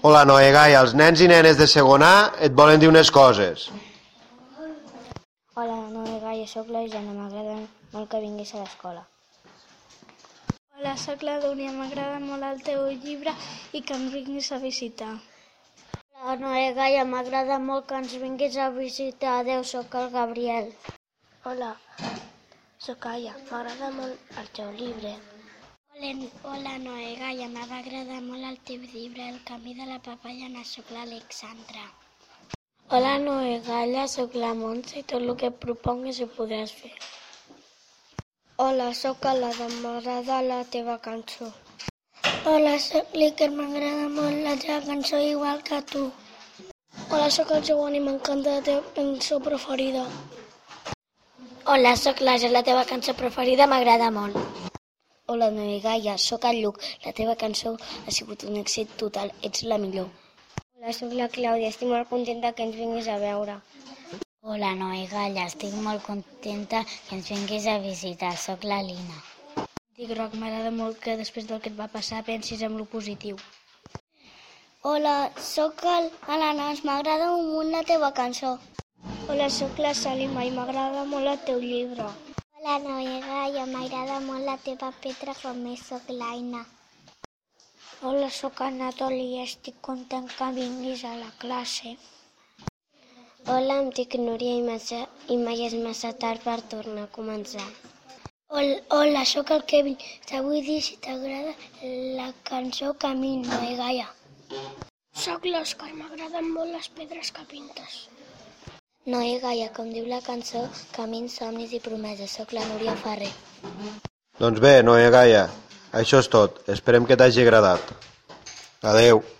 Hola, Noé Gaia, els nens i nenes de segon A et volen dir unes coses. Hola, Noé Gaia, soc la Jana, m'agrada molt que vinguis a l'escola. Hola, soc la Dúnia, m'agrada molt el teu llibre i que em vinguis a visitar. Hola, Noé Gaia, m'agrada molt que ens vinguis a visitar. Adéu, soc el Gabriel. Hola, soc Aya, m'agrada molt el teu llibre. Hola, Noé Gaia, m'agrada molt el teu llibre, El camí de la papallana, soc l'Alexandra. Hola, Noé Gaia, soc la Montse i tot el que proponguis ho podràs fer. Hola, soc l'Adam, m'agrada la teva cançó. Hola, soc l'Iker, m'agrada molt la teva cançó igual que tu. Hola, soc el Joan i m'encanta la teva cançó preferida. Hola, soc l'Àsia, la teva cançó preferida m'agrada molt. Hola, Noé Gaia, soc el Lluc, la teva cançó ha sigut un èxit total, ets la millor. Hola, soc la Clàudia, estic molt contenta que ens vinguis a veure. Hola, Noé Gaia, estic molt contenta que ens vinguis a visitar, soc la Lina. Dic, Roc, m'agrada molt que després del que et va passar pensis en lo positiu. Hola, sóc l'Anans, m'agrada molt la teva cançó. Hola, sóc la Salima i m'agrada molt el teu llibre. Hola, Noé Gaia, m'agrada molt la teva Petra, com és, sóc l'Aina. Hola, sóc Anatoli i estic content que vinguis a la classe. Hola, em dic Núria i mai és massa tard per tornar a començar. Hola, sóc el Kevin. Te vull dir si t'agrada la cançó Camín, Noé Gaia. Sóc l'Òscar, m'agraden molt les pedres que pintes. Noé Gaia, com diu la cançó, camins, somnis i promeses. Soc la Núria Ferrer. Doncs bé, Noé Gaia, això és tot. Esperem que t'hagi agradat. Adeu.